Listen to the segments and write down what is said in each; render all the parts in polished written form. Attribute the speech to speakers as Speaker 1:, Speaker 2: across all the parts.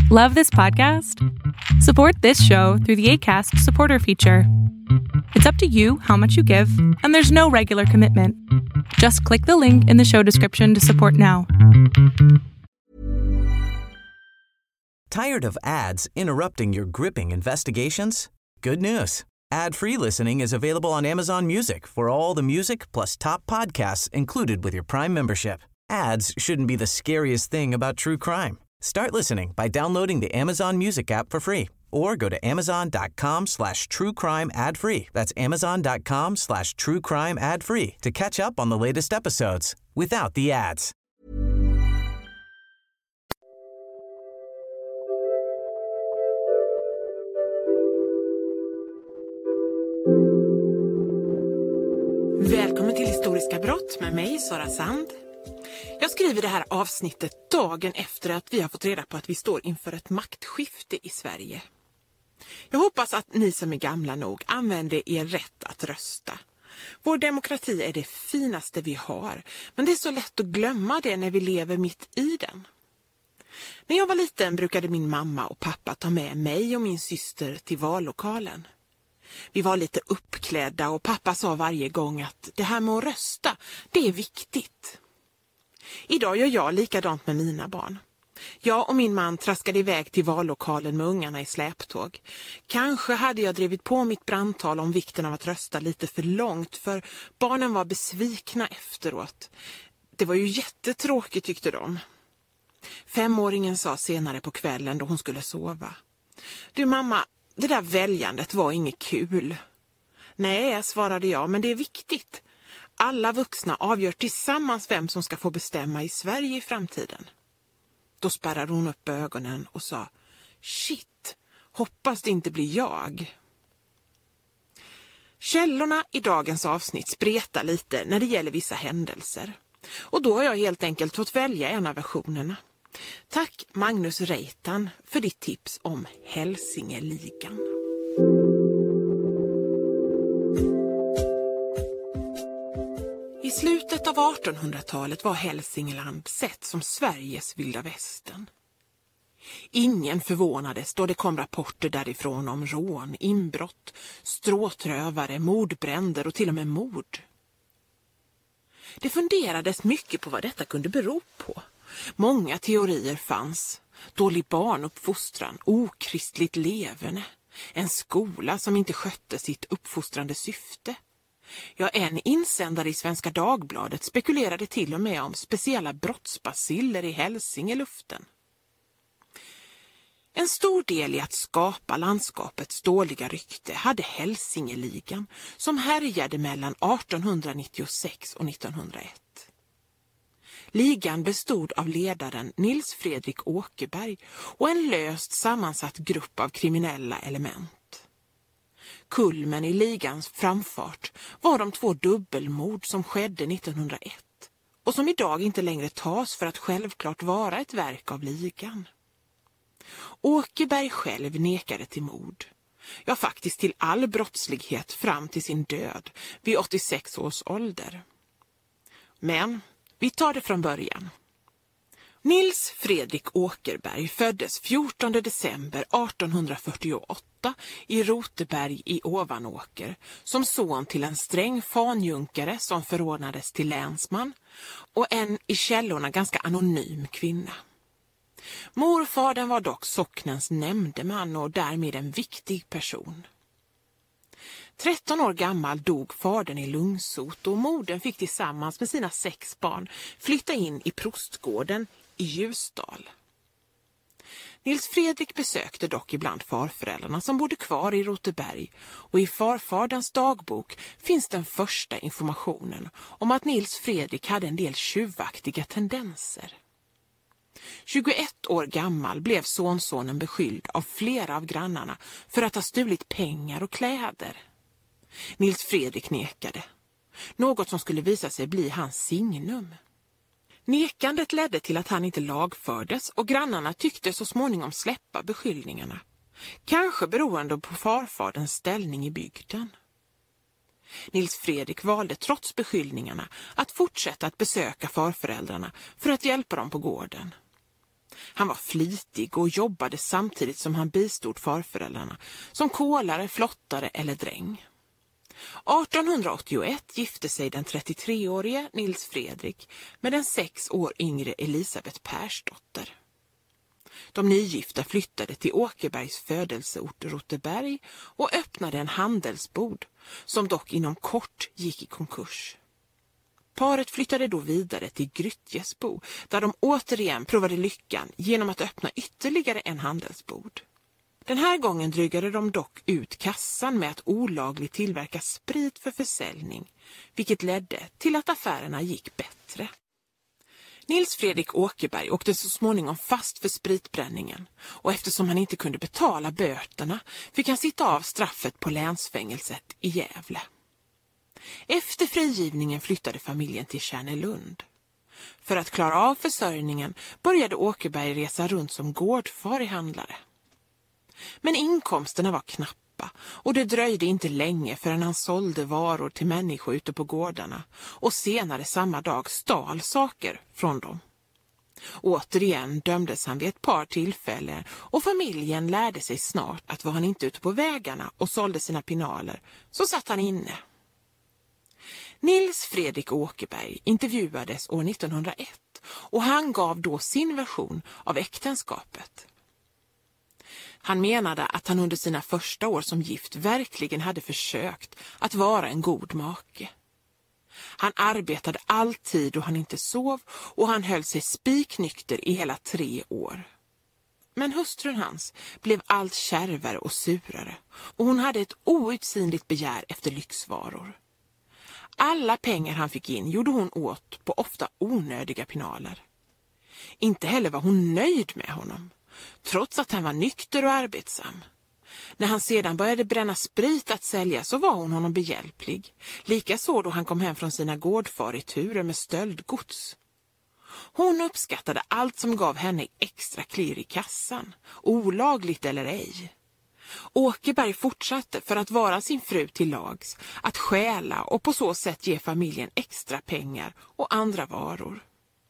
Speaker 1: Love this podcast? Support this show through the Acast supporter feature. It's up to you how much you give, and there's no regular commitment. Just click the link in the show description to support now.
Speaker 2: Tired of ads interrupting your gripping investigations? Good news. Ad-free listening is available on Amazon Music for all the music plus top podcasts included with your Prime membership. Ads shouldn't be the scariest thing about true crime. Start listening by downloading the Amazon Music app for free or go to amazon.com/truecrime ad-free. That's amazon.com/truecrime ad-free to catch up on the latest episodes without the ads.
Speaker 3: Välkommen till Historiska brott med mig, Sara Sand. Jag skriver det här avsnittet dagen efter att vi har fått reda på att vi står inför ett maktskifte i Sverige. Jag hoppas att ni som är gamla nog använder er rätt att rösta. Vår demokrati är det finaste vi har, men det är så lätt att glömma det när vi lever mitt i den. När jag var liten brukade min mamma och pappa ta med mig och min syster till vallokalen. Vi var lite uppklädda och pappa sa varje gång att det här med att rösta, det är viktigt. Idag gör jag likadant med mina barn. Jag och min man traskade iväg till vallokalen med ungarna i släptåg. Kanske hade jag drivit på mitt brandtal om vikten av att rösta lite för långt, för barnen var besvikna efteråt. Det var ju jättetråkigt, tyckte de. 5-åringen sa senare på kvällen då hon skulle sova: "Du mamma, det där väljandet var inget kul." "Nej", svarade jag, "men det är viktigt. Alla vuxna avgör tillsammans vem som ska få bestämma i Sverige i framtiden." Då spärrade hon upp ögonen och sa: "Shit, hoppas det inte blir jag." Källorna i dagens avsnitt spretar lite när det gäller vissa händelser. Och då har jag helt enkelt fått välja en av versionerna. Tack Magnus Reitan för ditt tips om Hälsingeligan. I slutet av 1800-talet var Hälsingland sett som Sveriges vilda västern. Ingen förvånades då det kom rapporter därifrån om rån, inbrott, stråtrövare, mordbränder och till och med mord. Det funderades mycket på vad detta kunde bero på. Många teorier fanns. Dålig barnuppfostran, okristligt leverne, en skola som inte skötte sitt uppfostrande syfte. Ja, en insändare i Svenska Dagbladet spekulerade till och med om speciella brottsbaciller i Hälsingeluften. En stor del i att skapa landskapets dåliga rykte hade Hälsingeligan som härjade mellan 1896 och 1901. Ligan bestod av ledaren Nils Fredrik Åkerberg och en löst sammansatt grupp av kriminella element. Kulmen i ligans framfart var de 2 dubbelmord som skedde 1901 och som idag inte längre tas för att självklart vara ett verk av ligan. Åkerberg själv nekade till mord. Ja, faktiskt till all brottslighet fram till sin död vid 86 års ålder. Men vi tar det från början. Nils Fredrik Åkerberg föddes 14 december 1848 i Roteberg i Ovanåker som son till en sträng fanjunkare som förordnades till länsman och en i källorna ganska anonym kvinna. Morfadern var dock socknens nämndeman och därmed en viktig person. 13 år gammal dog fadern i lungsot och modern fick tillsammans med sina 6 barn flytta in i Prostgården i Ljusdal. Nils Fredrik besökte dock ibland farföräldrarna som bodde kvar i Roteberg och i farfaderns dagbok finns den första informationen om att Nils Fredrik hade en del tjuvaktiga tendenser. 21 år gammal blev sonsonen beskylld av flera av grannarna för att ha stulit pengar och kläder. Nils Fredrik nekade, något som skulle visa sig bli hans signum. Nekandet ledde till att han inte lagfördes och grannarna tyckte så småningom släppa beskyllningarna. Kanske beroende på farfaderns ställning i bygden. Nils Fredrik valde trots beskyllningarna att fortsätta att besöka farföräldrarna för att hjälpa dem på gården. Han var flitig och jobbade samtidigt som han bistod farföräldrarna som kolare, flottare eller dräng. 1881 gifte sig den 33-årige Nils Fredrik med den 6 år yngre Elisabeth Persdotter. De nygifta flyttade till Åkerbergs födelseort Roteberg och öppnade en handelsbod som dock inom kort gick i konkurs. Paret flyttade då vidare till Grytjesbo där de återigen provade lyckan genom att öppna ytterligare en handelsbod. Den här gången drygade de dock ut kassan med att olagligt tillverka sprit för försäljning, vilket ledde till att affärerna gick bättre. Nils Fredrik Åkerberg åkte så småningom fast för spritbränningen och eftersom han inte kunde betala böterna fick han sitta av straffet på länsfängelset i Gävle. Efter frigivningen flyttade familjen till Tjärnelund. För att klara av försörjningen började Åkerberg resa runt som gårdfarihandlare. Men inkomsterna var knappa och det dröjde inte länge förrän han sålde varor till människor ute på gårdarna och senare samma dag stal saker från dem. Återigen dömdes han vid ett par tillfällen och familjen lärde sig snart att var han inte ute på vägarna och sålde sina pinaler så satt han inne. Nils Fredrik Åkerberg intervjuades år 1901 och han gav då sin version av äktenskapet. Han menade att han under sina första år som gift verkligen hade försökt att vara en god make. Han arbetade alltid och han inte sov och han höll sig spiknykter i hela 3 år. Men hustrun hans blev allt kärvare och surare och hon hade ett outsinligt begär efter lyxvaror. Alla pengar han fick in gjorde hon åt på ofta onödiga pinaler. Inte heller var hon nöjd med honom, trots att han var nykter och arbetsam. När han sedan började bränna sprit att sälja så var hon honom behjälplig. Likaså då han kom hem från sina gårdfariturer med stöldgods. Hon uppskattade allt som gav henne extra klirr i kassan, olagligt eller ej. Åkerberg fortsatte för att vara sin fru till lags, att stjäla och på så sätt ge familjen extra pengar och andra varor.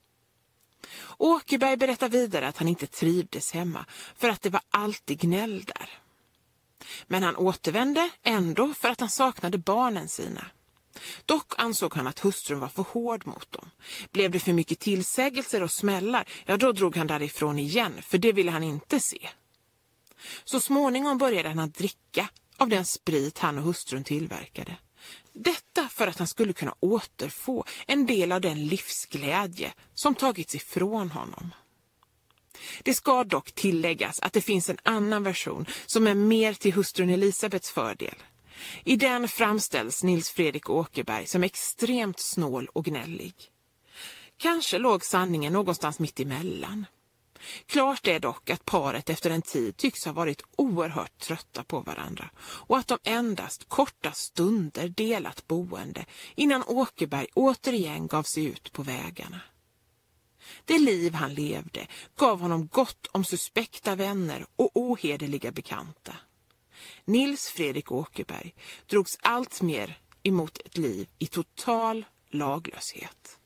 Speaker 3: Åkerberg berättar vidare att han inte trivdes hemma för att det var alltid gnäll där. Men han återvände ändå för att han saknade barnen sina. Dock ansåg han att hustrun var för hård mot dem. Blev det för mycket tillsägelser och smällar, ja då drog han därifrån igen, för det ville han inte se. Så småningom började han att dricka av den sprit han och hustrun tillverkade. Detta för att han skulle kunna återfå en del av den livsglädje som tagits ifrån honom. Det ska dock tilläggas att det finns en annan version som är mer till hustrun Elisabeths fördel. I den framställs Nils Fredrik Åkerberg som extremt snål och gnällig. Kanske låg sanningen någonstans mitt emellan. Klart är dock att paret efter en tid tycks ha varit oerhört trötta på varandra och att de endast korta stunder delat boende innan Åkerberg återigen gav sig ut på vägarna. Det liv han levde gav honom gott om suspekta vänner och ohederliga bekanta. Nils Fredrik Åkerberg drogs allt mer emot ett liv i total laglöshet.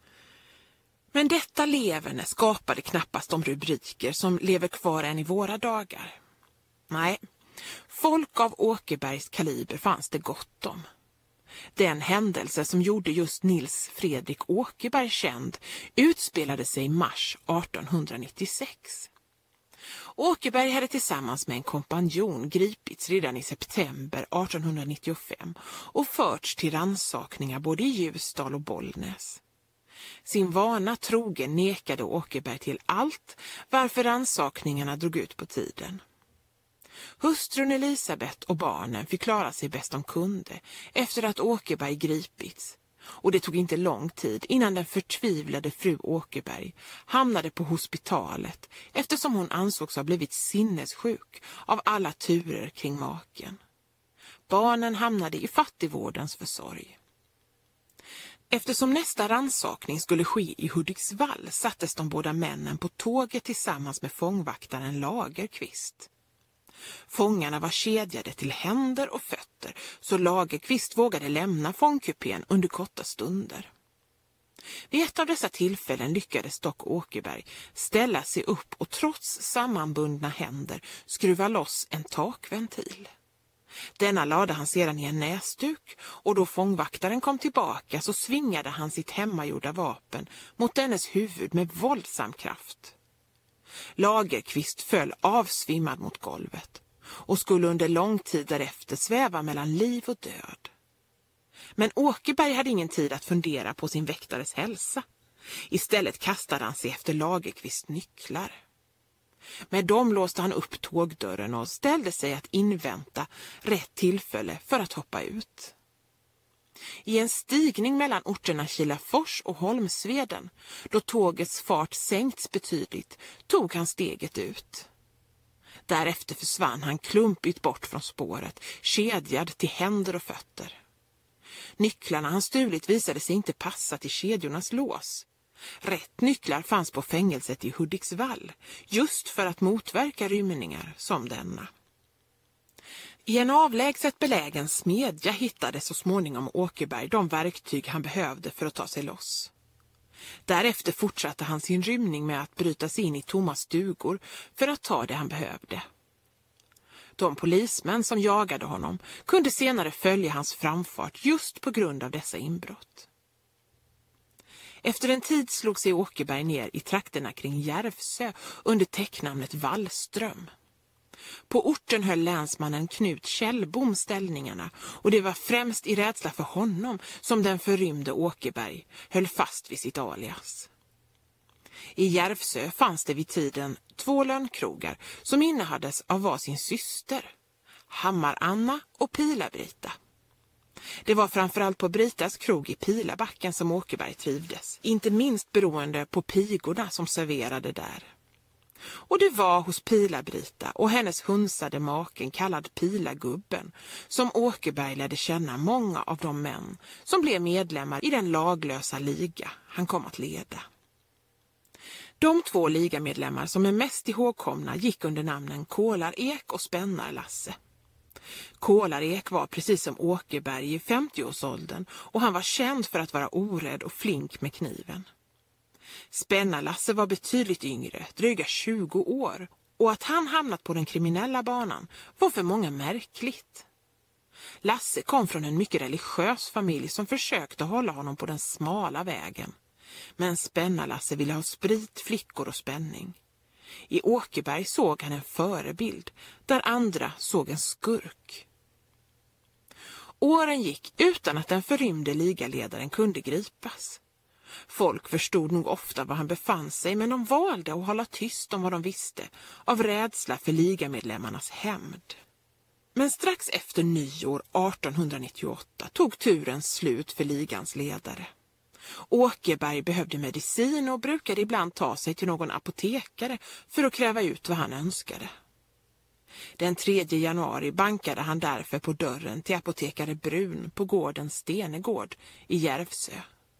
Speaker 3: Men detta leverne skapade knappast de rubriker som lever kvar än i våra dagar. Nej, folk av Åkerbergs kaliber fanns det gott om. Den händelse som gjorde just Nils Fredrik Åkerberg känd utspelade sig i mars 1896. Åkerberg hade tillsammans med en kompanjon gripits redan i september 1895 och förts till rannsakningar både i Ljusdal och Bollnäs. Sin vana trogen nekade Åkerberg till allt, varför rannsakningarna drog ut på tiden. Hustrun Elisabeth och barnen fick klara sig bäst de kunde efter att Åkerberg gripits, och det tog inte lång tid innan den förtvivlade fru Åkerberg hamnade på hospitalet eftersom hon ansågs ha blivit sinnessjuk av alla turer kring maken. Barnen hamnade i fattigvårdens försorg. Eftersom nästa rannsakning skulle ske i Hudiksvall sattes de båda männen på tåget tillsammans med fångvaktaren Lagerqvist. Fångarna var kedjade till händer och fötter så Lagerqvist vågade lämna fångkupén under korta stunder. Vid ett av dessa tillfällen lyckades dock Åkerberg ställa sig upp och trots sammanbundna händer skruva loss en takventil. Denna lade han sedan i en näsduk och då fångvaktaren kom tillbaka så svingade han sitt hemmagjorda vapen mot dennes huvud med våldsam kraft. Lagerqvist föll avsvimmad mot golvet och skulle under lång tid därefter sväva mellan liv och död. Men Åkerberg hade ingen tid att fundera på sin väktares hälsa. Istället kastade han sig efter Lagerqvists nycklar. Med dem låste han upp tågdörren och ställde sig att invänta rätt tillfälle för att hoppa ut. I en stigning mellan orterna Kilafors och Holmsveden, då tågets fart sänkts betydligt, tog han steget ut. Därefter försvann han klumpigt bort från spåret, kedjad till händer och fötter. Nycklarna han stulit visade sig inte passa till kedjornas lås. Rätt nycklar fanns på fängelset i Hudiksvall, just för att motverka rymningar som denna. I en avlägset belägen smedja hittade så småningom Åkerberg de verktyg han behövde för att ta sig loss. Därefter fortsatte han sin rymning med att bryta sig in i tomma stugor för att ta det han behövde. De polismän som jagade honom kunde senare följa hans framfart just på grund av dessa inbrott. Efter en tid slog sig Åkerberg ner i trakterna kring Järvsö under täcknamnet Wallström. På orten höll länsmannen Knut Kjellbom ställningarna och det var främst i rädsla för honom som den förrymde Åkerberg höll fast vid sitt alias. I Järvsö fanns det vid tiden 2 lönnkrogar som innehades av var sin syster, Hammar-Anna och Pila-Brita. Det var framförallt på Britas krog i Pilabacken som Åkerberg trivdes, inte minst beroende på pigorna som serverade där. Och det var hos Pila-Brita och hennes hunsade maken kallad Pilagubben som Åkerberg lärde känna många av de män som blev medlemmar i den laglösa liga han kom att leda. De 2 ligamedlemmar som är mest ihågkomna gick under namnen Kålar-Ek och Spännar-Lasse. Kålar-Ek var precis som Åkerberg i 50-årsåldern och han var känd för att vara orädd och flink med kniven. Spännar-Lasse var betydligt yngre, dryga 20 år, och att han hamnat på den kriminella banan var för många märkligt. Lasse kom från en mycket religiös familj som försökte hålla honom på den smala vägen. Men Spännar-Lasse ville ha sprit, flickor och spänning. I Åkerberg såg han en förebild, där andra såg en skurk. Åren gick utan att den förrymde ligaledaren kunde gripas. Folk förstod nog ofta var han befann sig, men de valde att hålla tyst om vad de visste av rädsla för ligamedlemmarnas hämnd. Men strax efter nyår 1898 tog turen slut för ligans ledare. Åkerberg behövde medicin och brukade ibland ta sig till någon apotekare för att kräva ut vad han önskade. Den 3 januari bankade han därför på dörren till apotekare Brun på gården Stenegård i Järvsö.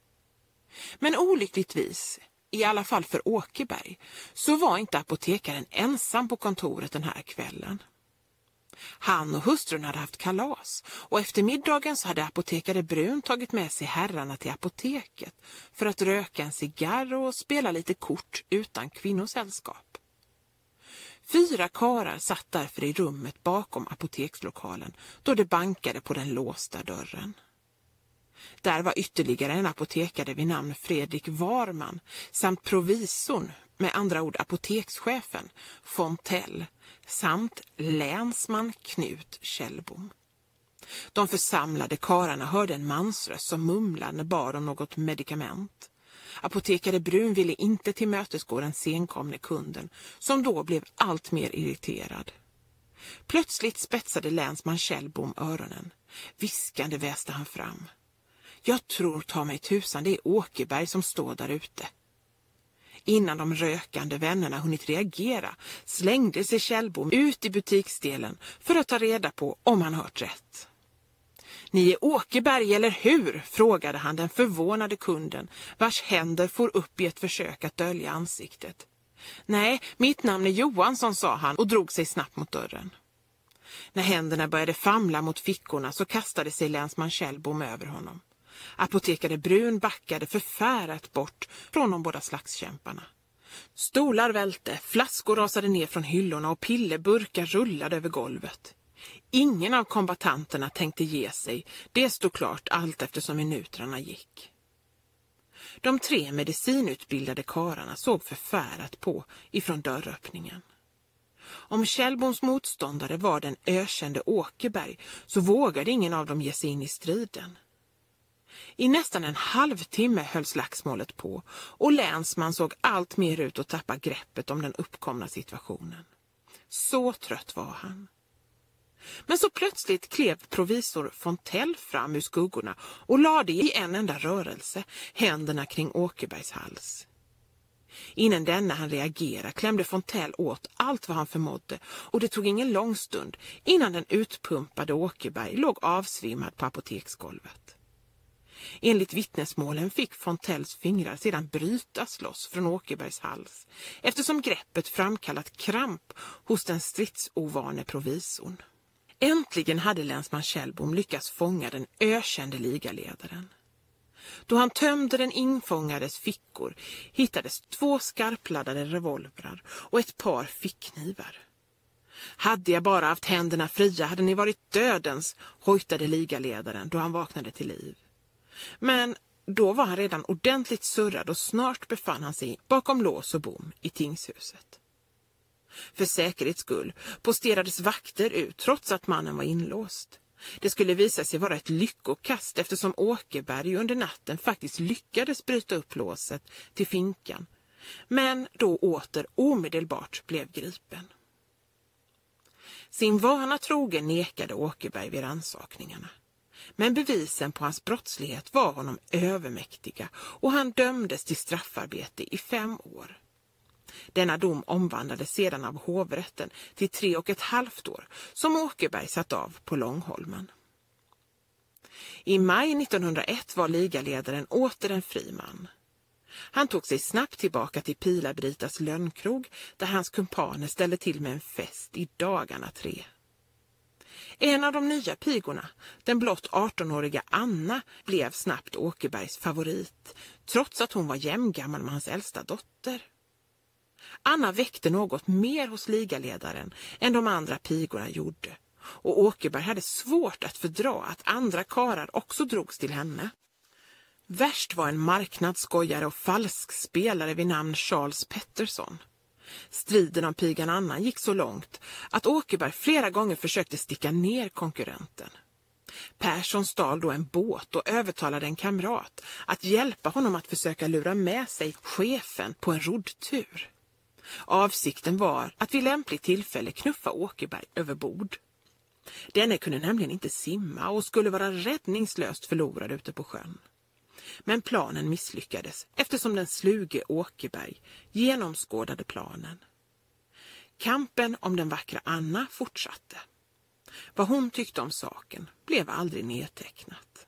Speaker 3: Men olyckligtvis, i alla fall för Åkerberg, så var inte apotekaren ensam på kontoret den här kvällen. Han och hustrun hade haft kalas och efter middagen så hade apotekare Brun tagit med sig herrarna till apoteket för att röka en cigarr och spela lite kort utan kvinnosällskap. 4 karlar satt därför i rummet bakom apotekslokalen då det bankade på den låsta dörren. Där var ytterligare en apotekare vid namn Fredrik Warman samt provisorn, med andra ord apotekschefen, Fontell, samt länsman Knut Kjellbom. De församlade karlarna hörde en mansröst som mumlade bad om något medikament. Apotekare Brun ville inte tillmötesgå den senkomne kunden, som då blev allt mer irriterad. Plötsligt spetsade länsman Kjellbom öronen. Viskande väste han fram. Jag tror ta mig tusan det är Åkerberg som står där ute. Innan de rökande vännerna hunnit reagera slängde sig Kjellbom ut i butiksdelen för att ta reda på om han hört rätt. Ni är Åkerberg eller hur? Frågade han den förvånade kunden, vars händer for upp i ett försök att dölja ansiktet. Nej, mitt namn är Johansson, sa han och drog sig snabbt mot dörren. När händerna började famla mot fickorna så kastade sig länsman Kjellbom över honom. Apotekare Brun backade förfärat bort från de båda slagskämparna. Stolar välte, flaskor rasade ner från hyllorna och pillerburkar rullade över golvet. Ingen av kombatanterna tänkte ge sig, det stod klart allt eftersom minuterna gick. De 3 medicinutbildade karlarna såg förfärat på ifrån dörröppningen. Om Kjellboms motståndare var den ökände Åkerberg så vågade ingen av dem ge sig in i striden. I nästan en halvtimme höll slagsmålet på och länsman såg allt mer ut att tappa greppet om den uppkomna situationen. Så trött var han. Men så plötsligt klev provisor Fontell fram ur skuggorna och lade i en enda rörelse händerna kring Åkerbergs hals. Innan denna han reagerade klämde Fontell åt allt vad han förmådde och det tog ingen lång stund innan den utpumpade Åkerberg låg avsvimmad på apoteksgolvet. Enligt vittnesmålen fick Fontells fingrar sedan brytas loss från Åkerbergs hals eftersom greppet framkallat kramp hos den stridsovane provisorn. Äntligen hade länsman Kjellbom lyckats fånga den ökände ligaledaren. Då han tömde den infångades fickor hittades 2 skarpladdade revolvrar och ett par fickknivar. Hade jag bara haft händerna fria hade ni varit dödens, hojtade ligaledaren då han vaknade till liv. Men då var han redan ordentligt surrad och snart befann han sig bakom lås och bom i tingshuset. För säkerhets skull posterades vakter ut trots att mannen var inlåst. Det skulle visa sig vara ett lyckokast eftersom Åkerberg under natten faktiskt lyckades bryta upp låset till finkan, men då åter omedelbart blev gripen. Sin vana trogen nekade Åkerberg vid rannsakningarna. Men bevisen på hans brottslighet var honom övermäktiga och han dömdes till straffarbete i 5 år. Denna dom omvandlades sedan av hovrätten till 3,5 år som Åkerberg satt av på Långholmen. I maj 1901 var ligaledaren åter en fri man. Han tog sig snabbt tillbaka till Pila-Britas lönnkrog där hans kumpaner ställde till med en fest i dagarna 3. En av de nya pigorna, den blott 18-åriga Anna, blev snabbt Åkerbergs favorit, trots att hon var jämngammal med hans äldsta dotter. Anna väckte något mer hos ligaledaren än de andra pigorna gjorde, och Åkerberg hade svårt att fördra att andra karar också drogs till henne. Värst var en marknadsskojare och falskspelare vid namn Charles Pettersson. Striden om pigan Anna gick så långt att Åkerberg flera gånger försökte sticka ner konkurrenten. Persson stal då en båt och övertalade en kamrat att hjälpa honom att försöka lura med sig chefen på en roddtur. Avsikten var att vid lämpligt tillfälle knuffa Åkerberg över bord. Denne kunde nämligen inte simma och skulle vara räddningslöst förlorad ute på sjön. Men planen misslyckades eftersom den sluge Åkerberg genomskådade planen. Kampen om den vackra Anna fortsatte. Vad hon tyckte om saken blev aldrig nedtecknat.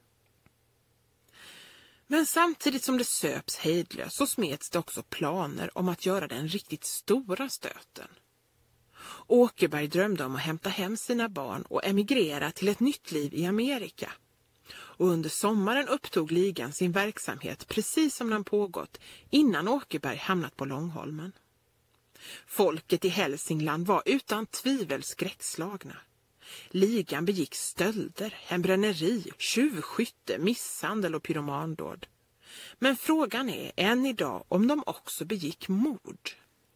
Speaker 3: Men samtidigt som det söps hejdlöst så smeds det också planer om att göra den riktigt stora stöten. Åkerberg drömde om att hämta hem sina barn och emigrera till ett nytt liv i Amerika. Och under sommaren upptog ligan sin verksamhet precis som den pågått innan Åkerberg hamnat på Långholmen. Folket i Hälsingland var utan tvivel skräckslagna. Ligan begick stölder, hembränneri, tjuvskytte, misshandel och pyromandåd. Men frågan är än idag om de också begick mord.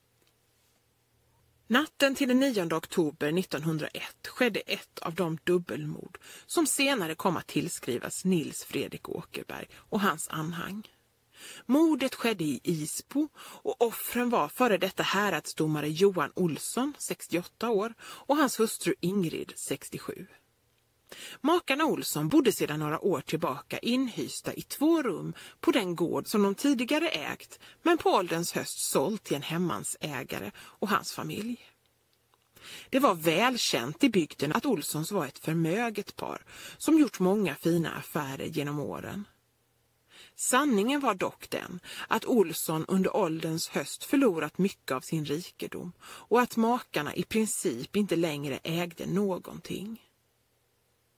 Speaker 3: Natten till den 9 oktober 1901 skedde ett av de dubbelmord som senare kom att tillskrivas Nils Fredrik Åkerberg och hans anhang. Mordet skedde i Isbo och offren var före detta häradsdomare Johan Olsson, 68 år, och hans hustru Ingrid, 67. Makarna Olsson bodde sedan några år tillbaka inhysta i 2 rum på den gård som de tidigare ägt, men på ålderns höst sålt till en hemmansägare och hans familj. Det var välkänt i bygden att Olssons var ett förmöget par som gjort många fina affärer genom åren. Sanningen var dock den att Olsson under ålderns höst förlorat mycket av sin rikedom och att makarna i princip inte längre ägde någonting.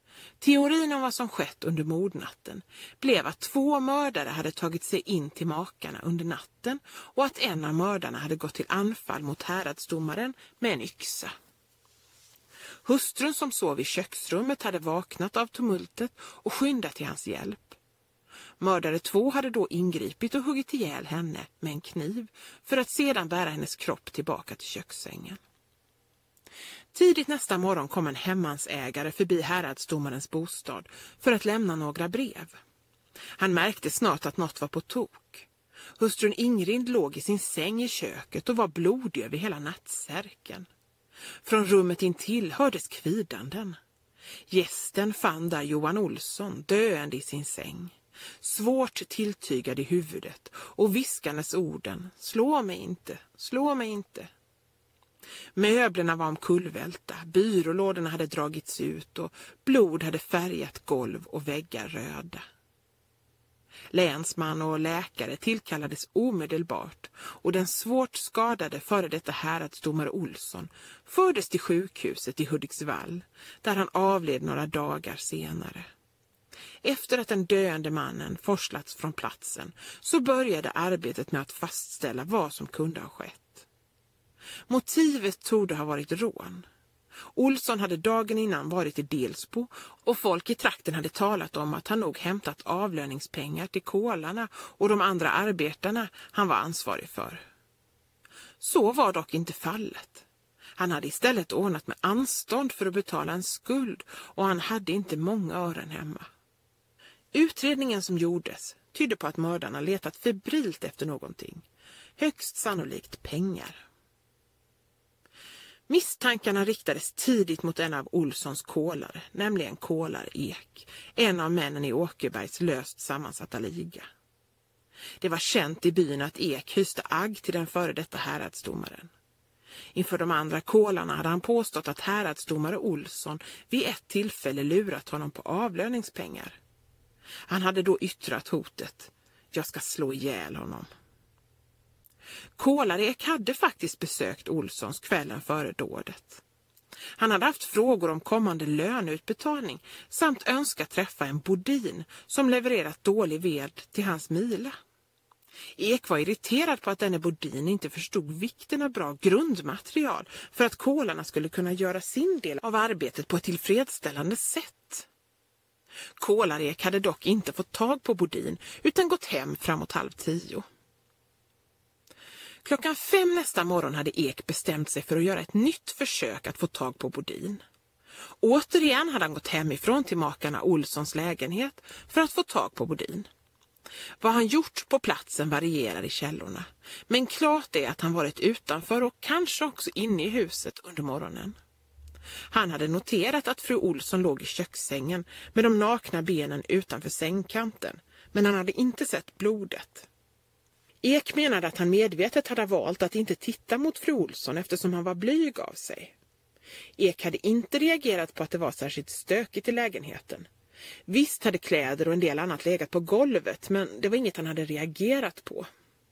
Speaker 3: Teorin om vad som skett under mordnatten blev att 2 mördare hade tagit sig in till makarna under natten och att en av mördarna hade gått till anfall mot häradsdomaren med en yxa. Hustrun som sov i köksrummet hade vaknat av tumultet och skyndat till hans hjälp. Mördare 2 hade då ingripit och huggit ihjäl henne med en kniv för att sedan bära hennes kropp tillbaka till kökssängen. Tidigt nästa morgon kom en hemmansägare förbi häradsdomarens bostad för att lämna några brev. Han märkte snart att något var på tok. Hustrun Ingrid låg i sin säng i köket och var blodig över hela nattsärken. Från rummet intill hördes kvidanden. Gästen fann där Johan Olsson döende i sin säng, svårt tilltygad i huvudet och viskandes orden: slå mig inte, slå mig inte. Möblerna var omkullvälta, byrålådorna hade dragits ut och blod hade färgat golv och väggar röda. Länsman och läkare tillkallades omedelbart och den svårt skadade före detta häradsdomare Olsson fördes till sjukhuset i Hudiksvall där han avled några dagar senare. Efter att den döende mannen forslats från platsen så började arbetet med att fastställa vad som kunde ha skett. Motivet torde ha varit rån. Olsson hade dagen innan varit i Delsbo och folk i trakten hade talat om att han nog hämtat avlöningspengar till kålarna och de andra arbetarna han var ansvarig för. Så var dock inte fallet. Han hade istället ordnat med anstånd för att betala en skuld och han hade inte många ören hemma. Utredningen som gjordes tydde på att mördarna letat febrilt efter någonting, högst sannolikt pengar. Misstankarna riktades tidigt mot en av Olssons kålare, nämligen Kålar Ek, en av männen i Åkerbergs löst sammansatta liga. Det var känt i byn att Ek hyste agg till den före detta häradsdomaren. Inför de andra kålarna hade han påstått att häradsdomare Olsson vid ett tillfälle lurat honom på avlöningspengar. Han hade då yttrat hotet: jag ska slå ihjäl honom. Kålarek hade faktiskt besökt Olssons kvällen före dådet. Han hade haft frågor om kommande löneutbetalning samt önskat träffa en bodin som levererat dålig ved till hans mila. Ek var irriterad på att denne bodin inte förstod vikten av bra grundmaterial för att kålarna skulle kunna göra sin del av arbetet på ett tillfredsställande sätt. Kålarek hade dock inte fått tag på bodin utan gått hem framåt 9:30. 5:00 nästa morgon hade Ek bestämt sig för att göra ett nytt försök att få tag på bodin. Återigen hade han gått hemifrån till makarna Olssons lägenhet för att få tag på bodin. Vad han gjort på platsen varierar i källorna, men klart är att han varit utanför och kanske också inne i huset under morgonen. Han hade noterat att fru Olsson låg i kökssängen med de nakna benen utanför sängkanten, men han hade inte sett blodet. Ek menade att han medvetet hade valt att inte titta mot fru Olsson eftersom han var blyg av sig. Ek hade inte reagerat på att det var särskilt stökigt i lägenheten. Visst hade kläder och en del annat legat på golvet, men det var inget han hade reagerat på.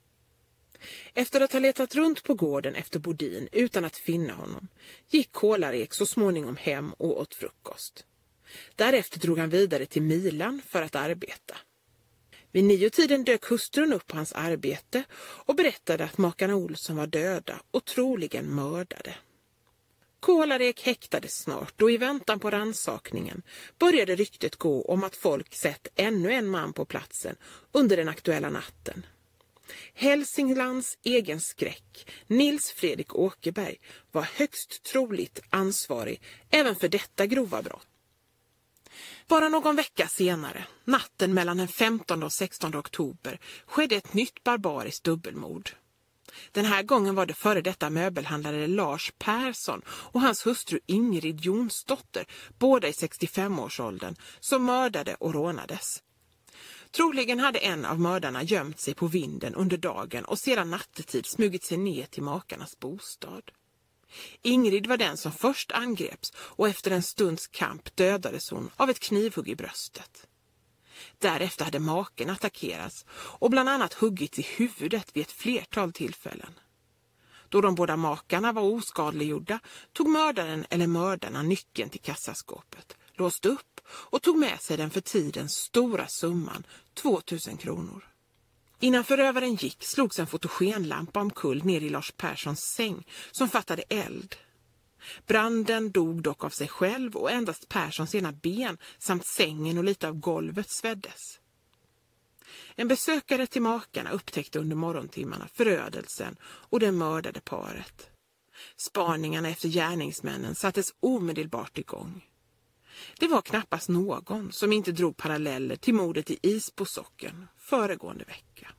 Speaker 3: Efter att ha letat runt på gården efter bodin utan att finna honom gick Kålarek så småningom hem och åt frukost. Därefter drog han vidare till Milan för att arbeta. Vid 9-tiden dök hustrun upp på hans arbete och berättade att makarna Olsson var döda och troligen mördade. Kålarek häktades snart och i väntan på rannsakningen började ryktet gå om att folk sett ännu en man på platsen under den aktuella natten. Hälsinglands egen skräck, Nils Fredrik Åkerberg, var högst troligt ansvarig även för detta grova brott. Bara någon vecka senare, natten mellan den 15 och 16 oktober, skedde ett nytt barbariskt dubbelmord. Den här gången var det före detta möbelhandlare Lars Persson och hans hustru Ingrid Jonsdotter, båda i 65-årsåldern, som mördade och rånades. Troligen hade en av mördarna gömt sig på vinden under dagen och sedan nattetid smugit sig ner till makarnas bostad. Ingrid var den som först angreps och efter en stunds kamp dödades hon av ett knivhugg i bröstet. Därefter hade maken attackerats och bland annat huggits i huvudet vid ett flertal tillfällen. Då de båda makarna var oskadliggjorda tog mördaren eller mördarna nyckeln till kassaskåpet, låste upp och tog med sig den för tiden stora summan 2000 kronor. Innan förövaren gick slogs en fotogenlampa omkull ner i Lars Perssons säng som fattade eld. Branden dog dock av sig själv och endast Perssons ena ben samt sängen och lite av golvet sveddes. En besökare till makarna upptäckte under morgontimmarna förödelsen och det mördade paret. Spaningarna efter gärningsmännen sattes omedelbart igång. Det var knappast någon som inte drog paralleller till mordet i Isbosocken föregående vecka.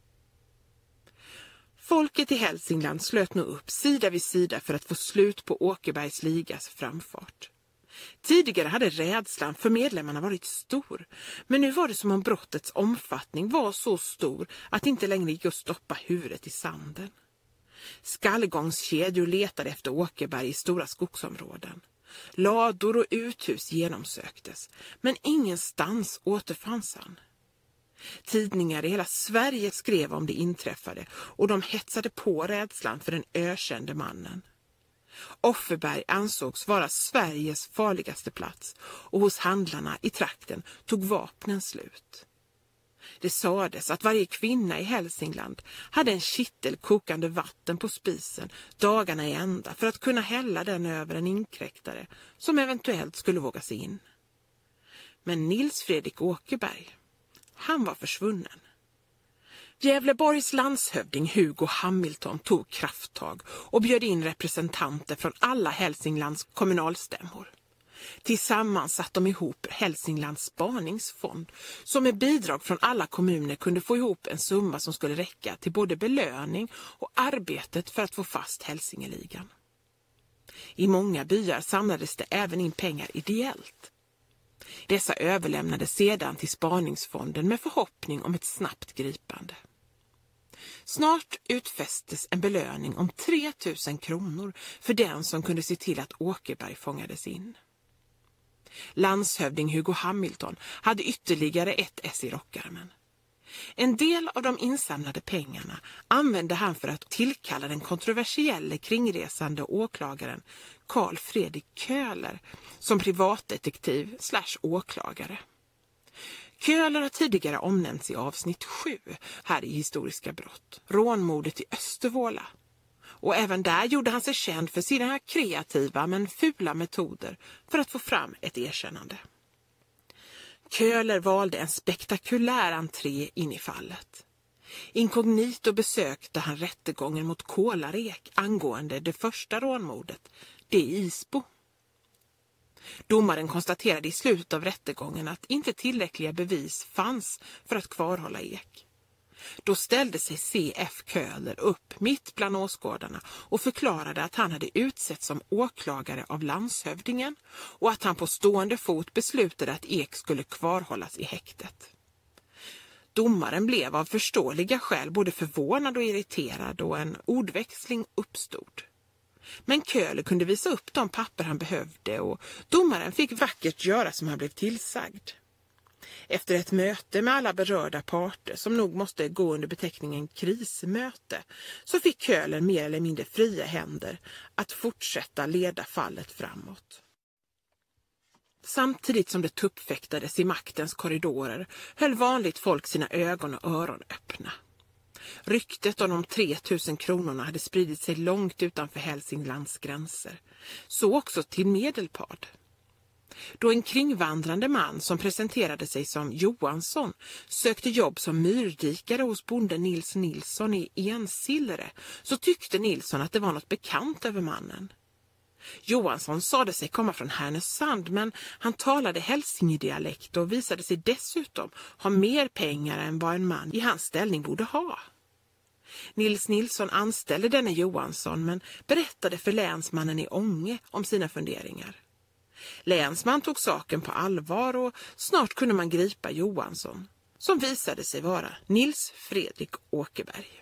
Speaker 3: Folket i Hälsingland slöt nu upp sida vid sida för att få slut på Åkerbergs ligas framfart. Tidigare hade rädslan för medlemmarna varit stor, men nu var det som om brottets omfattning var så stor att det inte längre gick att stoppa huvudet i sanden. Skallgångskedjor letade efter Åkerberg i stora skogsområden. Lador och uthus genomsöktes, men ingenstans återfanns han. Tidningar i hela Sverige skrev om det inträffade och de hetsade på rädslan för den ökände mannen. Offerberg ansågs vara Sveriges farligaste plats och hos handlarna i trakten tog vapnen slut. Det sades att varje kvinna i Hälsingland hade en kittel kokande vatten på spisen dagarna i ända för att kunna hälla den över en inkräktare som eventuellt skulle våga sig in. Men Nils Fredrik Åkerberg, han var försvunnen. Gävleborgs landshövding Hugo Hamilton tog krafttag och bjöd in representanter från alla Hälsinglands kommunalstämmor. Tillsammans satt de ihop Hälsinglands spaningsfond som med bidrag från alla kommuner kunde få ihop en summa som skulle räcka till både belöning och arbetet för att få fast Hälsingeligan. I många byar samlades det även in pengar ideellt. Dessa överlämnades sedan till spaningsfonden med förhoppning om ett snabbt gripande. Snart utfästes en belöning om 3000 kronor för den som kunde se till att Åkerberg fångades in. Landshövding Hugo Hamilton hade ytterligare ett ess i rockarmen. En del av de insamlade pengarna använde han för att tillkalla den kontroversiella kringresande åklagaren Carl Fredrik Köhler som privatdetektiv / åklagare. Köhler har tidigare omnämnts i avsnitt 7 här i Historiska brott, rånmordet i Östervåla. Och även där gjorde han sig känd för sina kreativa men fula metoder för att få fram ett erkännande. Köhler valde en spektakulär entré in i fallet. Inkognito besökte han rättegången mot Kolarek angående det första rånmordet, det i Isbo. Domaren konstaterade i slutet av rättegången att inte tillräckliga bevis fanns för att kvarhålla Ek. Då ställde sig C.F. Köhler upp mitt bland åskådarna och förklarade att han hade utsetts som åklagare av landshövdingen och att han på stående fot beslutade att Ek skulle kvarhållas i häktet. Domaren blev av förståeliga skäl både förvånad och irriterad och en ordväxling uppstod. Men Köhler kunde visa upp de papper han behövde och domaren fick vackert göra som han blev tillsagd. Efter ett möte med alla berörda parter som nog måste gå under beteckningen krismöte så fick Köhler mer eller mindre fria händer att fortsätta leda fallet framåt. Samtidigt som det tuppfäktades i maktens korridorer höll vanligt folk sina ögon och öron öppna. Ryktet om de 3000 kronorna hade spridit sig långt utanför Hälsinglands gränser, så också till Medelpad. Då en kringvandrande man som presenterade sig som Johansson sökte jobb som myrdikare hos bonden Nils Nilsson i Ensillre så tyckte Nilsson att det var något bekant över mannen. Johansson sade sig komma från Härnösand men han talade hälsingedialekt och visade sig dessutom ha mer pengar än vad en man i hans ställning borde ha. Nils Nilsson anställde denne Johansson men berättade för länsmannen i Ånge om sina funderingar. Länsman tog saken på allvar och snart kunde man gripa Johansson, som visade sig vara Nils Fredrik Åkerberg.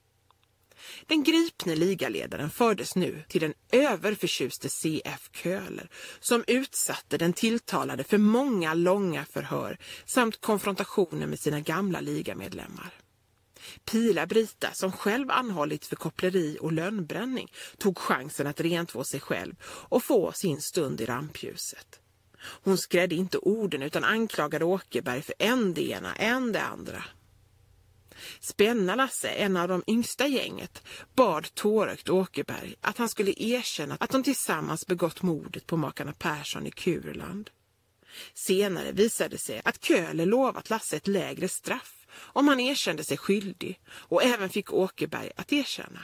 Speaker 3: Den gripne ligaledaren fördes nu till den överförtjuste C.F. Köhler som utsatte den tilltalade för många långa förhör samt konfrontationer med sina gamla ligamedlemmar. Pila Brita, som själv anhållit för koppleri och lönnbränning, tog chansen att rentvå sig själv och få sin stund i rampljuset. Hon skrädde inte orden utan anklagade Åkerberg för än det ena än det andra. Spänna-Lasse, en av de yngsta gänget, bad tårögt Åkerberg att han skulle erkänna att de tillsammans begått mordet på makarna Persson i Kurland. Senare visade sig att Köhler lovat Lasse ett lägre straff om han erkände sig skyldig och även fick Åkerberg att erkänna.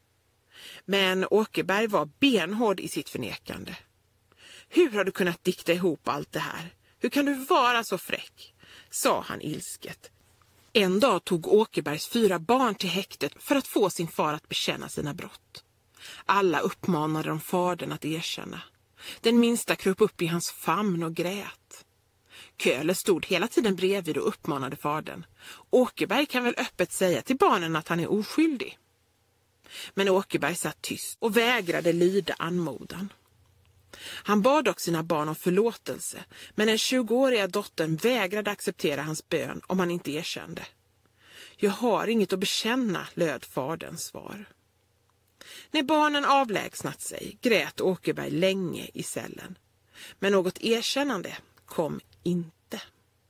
Speaker 3: Men Åkerberg var benhård i sitt förnekande. Hur har du kunnat dikta ihop allt det här? Hur kan du vara så fräck? Sa han ilsket. En dag tog Åkerbergs 4 barn till häktet för att få sin far att bekänna sina brott. Alla uppmanade de fadern att erkänna. Den minsta kröp upp i hans famn och grät. Köhler stod hela tiden bredvid och uppmanade fadern. Åkerberg kan väl öppet säga till barnen att han är oskyldig. Men Åkerberg satt tyst och vägrade lyda anmodan. Han bad dock sina barn om förlåtelse, men den 20-åriga dottern vägrade acceptera hans bön om han inte erkände. Jag har inget att bekänna, löd faderns svar. När barnen avlägsnat sig grät Åkerberg länge i cellen. Men något erkännande kom inte.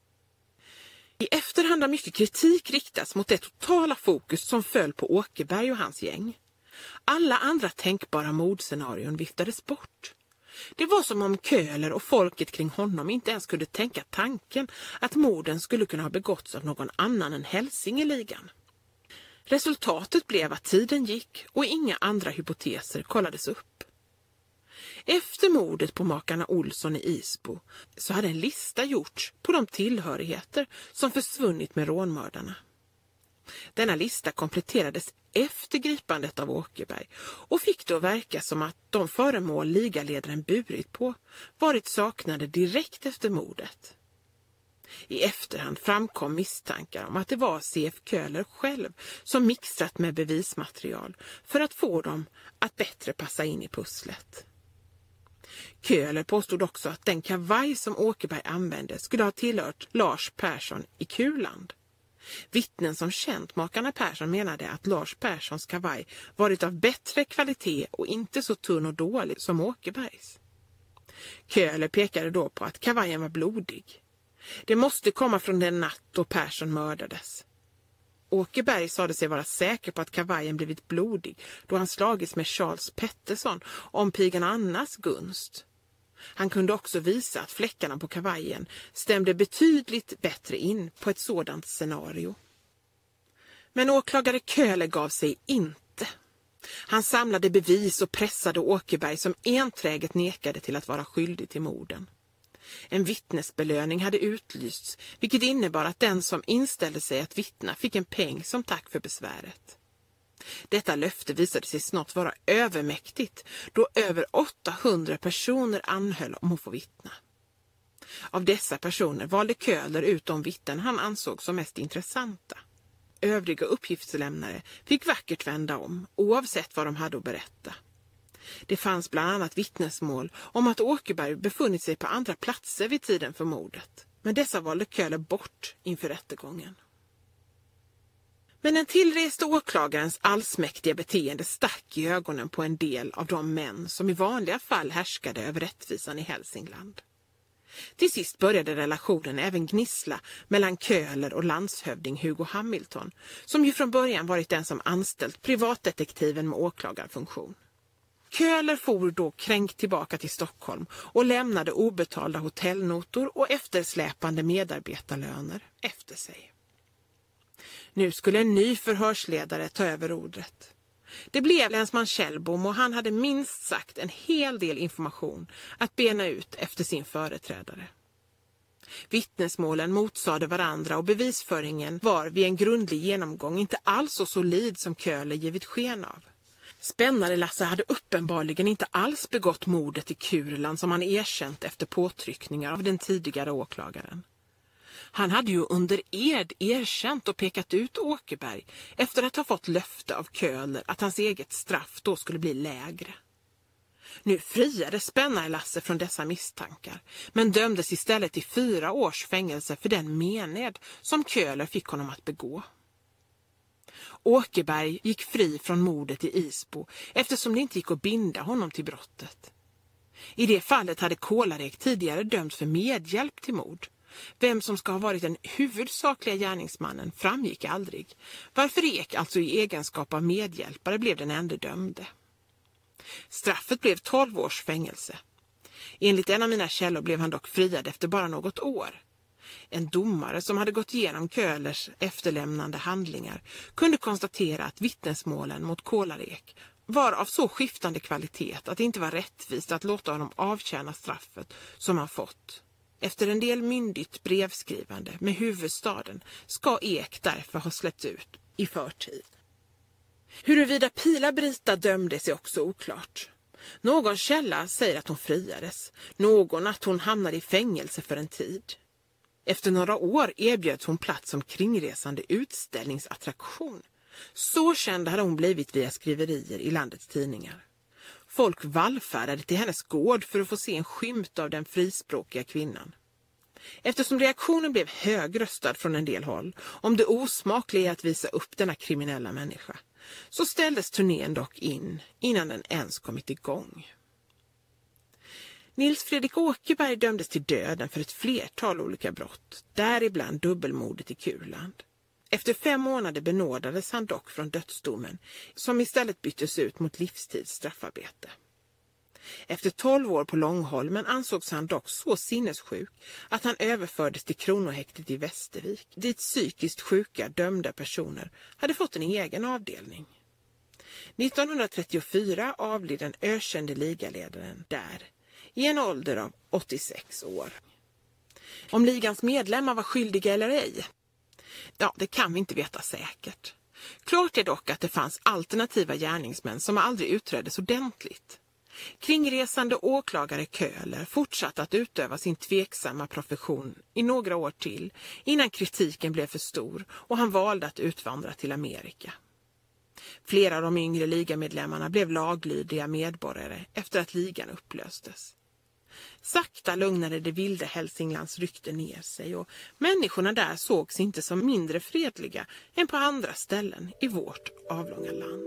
Speaker 3: I efterhand har mycket kritik riktats mot det totala fokus som föll på Åkerberg och hans gäng. Alla andra tänkbara mordscenarion viftades bort. Det var som om Köhler och folket kring honom inte ens kunde tänka tanken att morden skulle kunna ha begåtts av någon annan än Hälsingeligan. Resultatet blev att tiden gick och inga andra hypoteser kollades upp. Efter mordet på makarna Olsson i Isbo så hade en lista gjorts på de tillhörigheter som försvunnit med rånmördarna. Denna lista kompletterades efter gripandet av Åkerberg och fick då verka som att de föremål ligaledaren burit på varit saknade direkt efter mordet. I efterhand framkom misstankar om att det var C.F. Köhler själv som mixtrat med bevismaterial för att få dem att bättre passa in i pusslet. Köhler påstod också att den kavaj som Åkerberg använde skulle ha tillhört Lars Persson i Kurland. Vittnen som känt makarna Persson menade att Lars Perssons kavaj varit av bättre kvalitet och inte så tunn och dålig som Åkerbergs. Köhler pekade då på att kavajen var blodig. Det måste komma från den natt då Persson mördades. Åkerberg sade sig vara säker på att kavajen blivit blodig då han slagits med Charles Pettersson om pigan Annas gunst. Han kunde också visa att fläckarna på kavajen stämde betydligt bättre in på ett sådant scenario. Men åklagare Köhler gav sig inte. Han samlade bevis och pressade Åkerberg som enträget nekade till att vara skyldig till morden. En vittnesbelöning hade utlysts, vilket innebar att den som inställde sig att vittna fick en peng som tack för besväret. Detta löfte visade sig snart vara övermäktigt då över 800 personer anhöll om att få vittna. Av dessa personer valde Köhler ut de vittnen han ansåg som mest intressanta. Övriga uppgiftslämnare fick vackert vända om, oavsett vad de hade att berätta. Det fanns bland annat vittnesmål om att Åkerberg befunnit sig på andra platser vid tiden för mordet, men dessa valde Köhler bort inför rättegången. Men den tillreste åklagarens allsmäktiga beteende stack i ögonen på en del av de män som i vanliga fall härskade över rättvisan i Hälsingland. Till sist började relationen även gnissla mellan Köhler och landshövding Hugo Hamilton, som ju från början varit den som anställt privatdetektiven med åklagarfunktion. Köhler for då kränkt tillbaka till Stockholm och lämnade obetalda hotellnotor och eftersläpande medarbetarlöner efter sig. Nu skulle en ny förhörsledare ta över rodret. Det blev länsman Kjellbom och han hade minst sagt en hel del information att bena ut efter sin företrädare. Vittnesmålen motsade varandra och bevisföringen var vid en grundlig genomgång inte alls så solid som Köhler givit sken av. Spänna-Lasse hade uppenbarligen inte alls begått mordet i Kurland som han erkänt efter påtryckningar av den tidigare åklagaren. Han hade ju under ed erkänt och pekat ut Åkerberg efter att ha fått löfte av Köhler att hans eget straff då skulle bli lägre. Nu friade Spänna-Lasse från dessa misstankar, men dömdes istället till 4 års fängelse för den mened som Köhler fick honom att begå. Åkerberg gick fri från mordet i Isbo eftersom det inte gick att binda honom till brottet. I det fallet hade Kolarek tidigare dömts för medhjälp till mord. Vem som ska ha varit den huvudsakliga gärningsmannen framgick aldrig, varför Ek alltså i egenskap av medhjälpare blev den enda dömde. Straffet blev 12 års fängelse. Enligt en av mina källor blev han dock friad efter bara något år. En domare som hade gått igenom Köhlers efterlämnande handlingar kunde konstatera att vittnesmålen mot Kolarek var av så skiftande kvalitet att det inte var rättvist att låta honom avtjäna straffet som han fått. Efter en del myndigt brevskrivande med huvudstaden ska Ek därför ha släppts ut i förtid. Huruvida Pila-Brita dömdes är också oklart. Någon källa säger att hon friades, någon att hon hamnade i fängelse för en tid. Efter några år erbjöds hon plats som kringresande utställningsattraktion. Så känd hade hon blivit via skriverier i landets tidningar. Folk vallfärdade till hennes gård för att få se en skymt av den frispråkiga kvinnan. Eftersom reaktionen blev högröstad från en del håll om det osmakliga i att visa upp denna kriminella människa, så ställdes turnén dock in innan den ens kommit igång. Nils Fredrik Åkerberg dömdes till döden för ett flertal olika brott, däribland dubbelmordet i Kurland. Efter 5 månader benådades han dock från dödsdomen, som istället byttes ut mot livstids straffarbete. Efter 12 år på Långholmen ansågs han dock så sinnessjuk att han överfördes till Kronohäktet i Västervik, dit psykiskt sjuka dömda personer hade fått en egen avdelning. 1934 avled den ökände ligaledaren där, i en ålder av 86 år. Om ligans medlemmar var skyldiga eller ej? Ja, det kan vi inte veta säkert. Klart är dock att det fanns alternativa gärningsmän som aldrig utreddes ordentligt. Kringresande åklagare Köhler fortsatte att utöva sin tveksamma profession i några år till innan kritiken blev för stor och han valde att utvandra till Amerika. Flera av de yngre ligamedlemmarna blev laglydiga medborgare efter att ligan upplöstes. Sakta lugnade det vilda Hälsinglands rykte ner sig och människorna där sågs inte som mindre fredliga än på andra ställen i vårt avlånga land.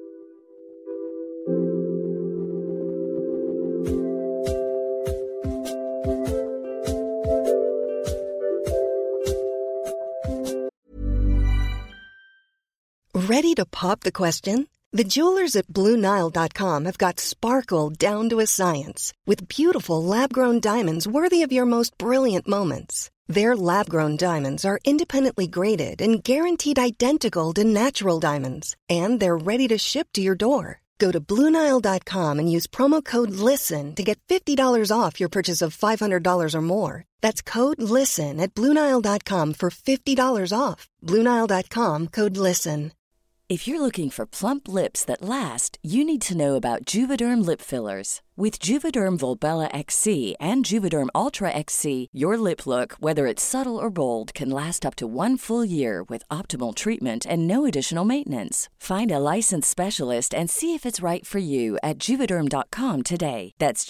Speaker 4: Ready to pop the question? The jewelers at BlueNile.com have got sparkle down to a science with beautiful lab-grown diamonds worthy of your most brilliant moments. Their lab-grown diamonds are independently graded and guaranteed identical to natural diamonds, and they're ready to ship to your door. Go to BlueNile.com and use promo code LISTEN to get $50 off your purchase of $500 or more. That's code LISTEN at BlueNile.com for $50 off. BlueNile.com, code LISTEN.
Speaker 5: If you're looking for plump lips that last, you need to know about Juvederm lip fillers. With Juvederm Volbella XC and Juvederm Ultra XC, your lip look, whether it's subtle or bold, can last up to 1 full year with optimal treatment and no additional maintenance. Find a licensed specialist and see if it's right for you at Juvederm.com today. That's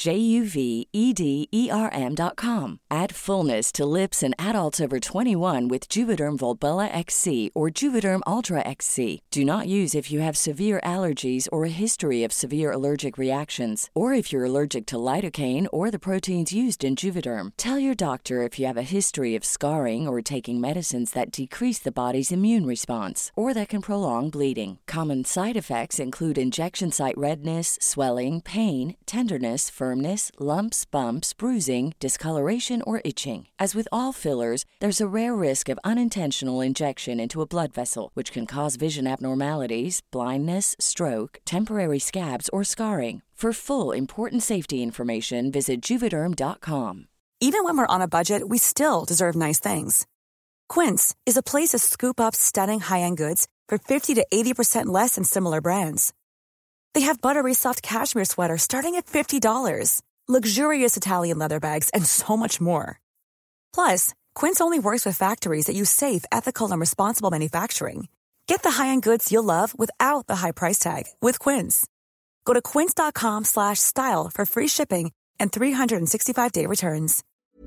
Speaker 5: JUVEDERM.com. Add fullness to lips in adults over 21 with Juvederm Volbella XC or Juvederm Ultra XC. Do not use if you have severe allergies or a history of severe allergic reactions, or if you're allergic to lidocaine or the proteins used in Juvederm. Tell your doctor if you have a history of scarring or taking medicines that decrease the body's immune response or that can prolong bleeding. Common side effects include injection site redness, swelling, pain, tenderness, firmness, lumps, bumps, bruising, discoloration, or itching. As with all fillers, there's a rare risk of unintentional injection into a blood vessel, which can cause vision abnormalities, blindness, stroke, temporary scabs, or scarring. For full, important safety information, visit Juvederm.com.
Speaker 6: Even when we're on a budget, we still deserve nice things. Quince is a place to scoop up stunning high-end goods for 50 to 80% less than similar brands. They have buttery soft cashmere sweaters starting at $50, luxurious Italian leather bags, and so much more. Plus, Quince only works with factories that use safe, ethical, and responsible manufacturing. Get the high-end goods you'll love without the high price tag with Quince. Go to quince.com/style for free shipping and 365-day returns.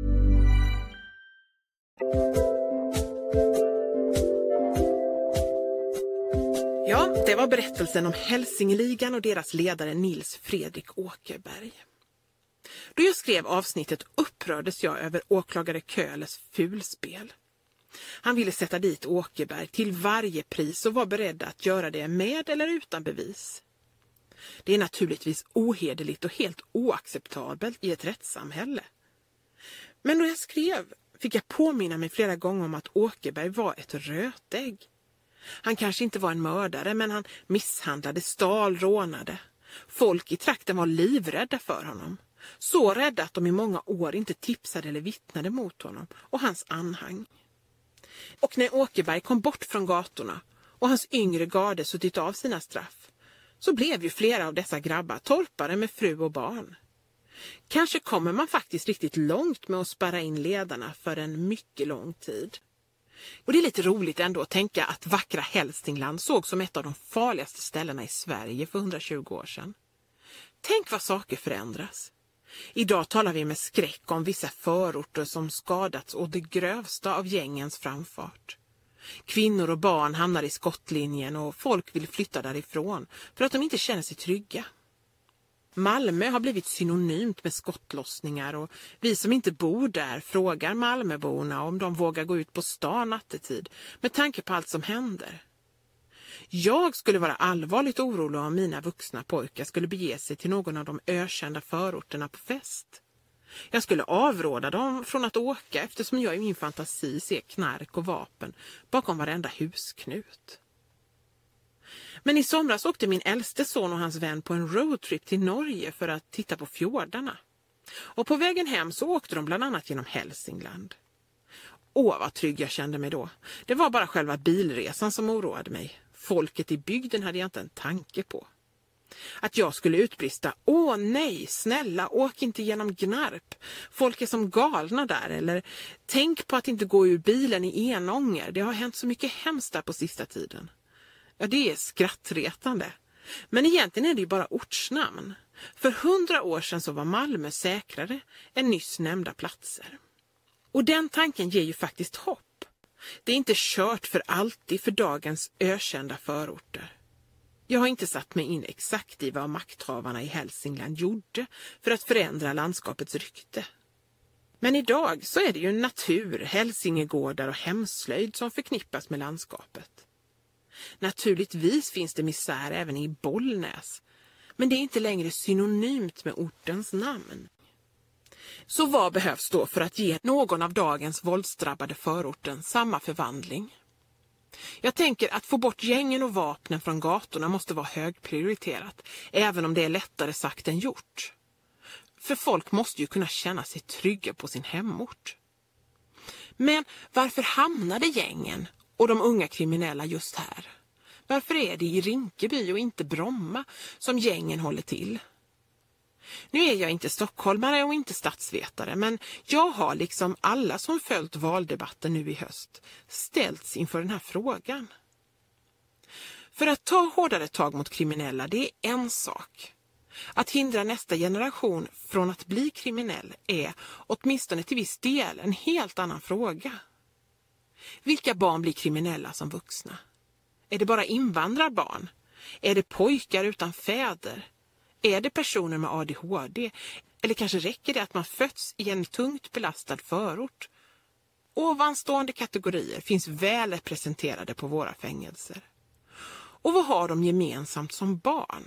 Speaker 3: Ja, det var berättelsen om Hälsingeligan och deras ledare Nils Fredrik Åkerberg. Då jag skrev avsnittet upprördes jag över åklagare Köhles fulspel. Han ville sätta dit Åkerberg till varje pris och var beredd att göra det med eller utan bevis. Det är naturligtvis ohederligt och helt oacceptabelt i ett rättssamhälle. Men då jag skrev fick jag påminna mig flera gånger om att Åkerberg var ett rötägg. Han kanske inte var en mördare, men han misshandlade, stal, rånade. Folk i trakten var livrädda för honom. Så rädda att de i många år inte tipsade eller vittnade mot honom och hans anhang. Och när Åkerberg kom bort från gatorna och hans yngre garde suttit av sina straff, så blev ju flera av dessa grabbar torpare med fru och barn. Kanske kommer man faktiskt riktigt långt med att spärra in ledarna för en mycket lång tid. Och det är lite roligt ändå att tänka att vackra Hälsingland såg som ett av de farligaste ställena i Sverige för 120 år sedan. Tänk vad saker förändras. Idag talar vi med skräck om vissa förorter som skadats åt det grövsta av gängens framfart. Kvinnor och barn hamnar i skottlinjen och folk vill flytta därifrån för att de inte känner sig trygga. Malmö har blivit synonymt med skottlossningar och vi som inte bor där frågar Malmöborna om de vågar gå ut på stan nattetid med tanke på allt som händer. Jag skulle vara allvarligt orolig om mina vuxna pojkar skulle bege sig till någon av de ökända förorterna på fest. Jag skulle avråda dem från att åka eftersom jag i min fantasi ser knark och vapen bakom varenda husknut. Men i somras åkte min äldste son och hans vän på en roadtrip till Norge för att titta på fjordarna. Och på vägen hem så åkte de bland annat genom Hälsingland. Åh, vad trygg jag kände mig då. Det var bara själva bilresan som oroade mig. Folket i bygden hade jag inte en tanke på. Att jag skulle utbrista, åh nej, snälla, åk inte genom Gnarp. Folk är som galna där. Eller tänk på att inte gå ur bilen i Enånger. Det har hänt så mycket hemskt där på sista tiden. Ja, det är skrattretande. Men egentligen är det ju bara ortsnamn. För 100 år sedan så var Malmö säkrare än nyss nämnda platser. Och den tanken ger ju faktiskt hopp. Det är inte kört för alltid för dagens ökända förorter. Jag har inte satt mig in exakt i vad makthavarna i Hälsingland gjorde för att förändra landskapets rykte. Men idag så är det ju natur, hälsingegårdar och hemslöjd som förknippas med landskapet. Naturligtvis finns det misär även i Bollnäs, men det är inte längre synonymt med ortens namn. Så vad behövs då för att ge någon av dagens våldsdrabbade förorten samma förvandling? Jag tänker att få bort gängen och vapnen från gatorna måste vara högprioriterat, även om det är lättare sagt än gjort. För folk måste ju kunna känna sig trygga på sin hemort. Men varför hamnade gängen och de unga kriminella just här? Varför är det i Rinkeby och inte Bromma som gängen håller till? Nu är jag inte stockholmare och inte statsvetare, men jag har liksom alla som följt valdebatten nu i höst ställts inför den här frågan. För att ta hårdare tag mot kriminella, det är en sak. Att hindra nästa generation från att bli kriminell är, åtminstone till viss del, en helt annan fråga. Vilka barn blir kriminella som vuxna? Är det bara invandrarbarn? Är det pojkar utan fäder? Är det personer med ADHD? Eller kanske räcker det att man fötts i en tungt belastad förort? Ovanstående kategorier finns väl representerade på våra fängelser. Och vad har de gemensamt som barn?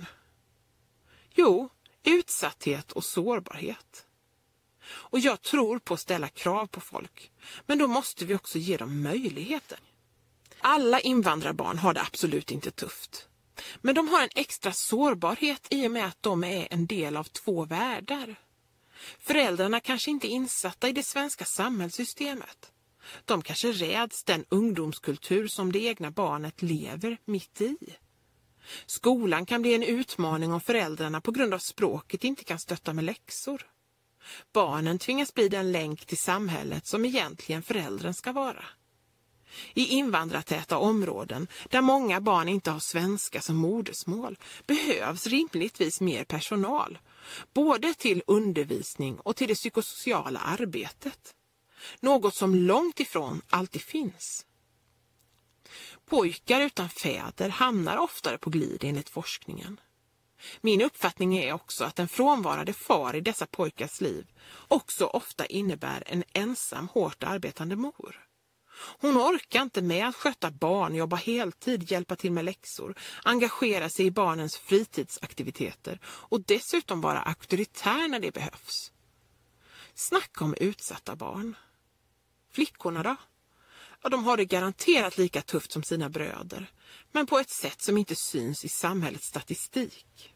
Speaker 3: Jo, utsatthet och sårbarhet. Och jag tror på att ställa krav på folk, men då måste vi också ge dem möjligheter. Alla invandrarbarn har det absolut inte tufft. Men de har en extra sårbarhet i och med att de är en del av två världar. Föräldrarna kanske inte är insatta i det svenska samhällssystemet. De kanske räds den ungdomskultur som det egna barnet lever mitt i. Skolan kan bli en utmaning om föräldrarna på grund av språket inte kan stötta med läxor. Barnen tvingas bli den länk till samhället som egentligen föräldern ska vara. I invandrartäta områden där många barn inte har svenska som modersmål behövs rimligtvis mer personal, både till undervisning och till det psykosociala arbetet. Något som långt ifrån alltid finns. Pojkar utan fäder hamnar oftare på glid enligt forskningen. Min uppfattning är också att en frånvarande far i dessa pojkars liv också ofta innebär en ensam, hårt arbetande mor. Hon orkar inte med att sköta barn, jobba heltid, hjälpa till med läxor, engagera sig i barnens fritidsaktiviteter och dessutom vara auktoritär när det behövs. Snacka om utsatta barn. Flickorna då? Ja, de har det garanterat lika tufft som sina bröder, men på ett sätt som inte syns i samhällets statistik.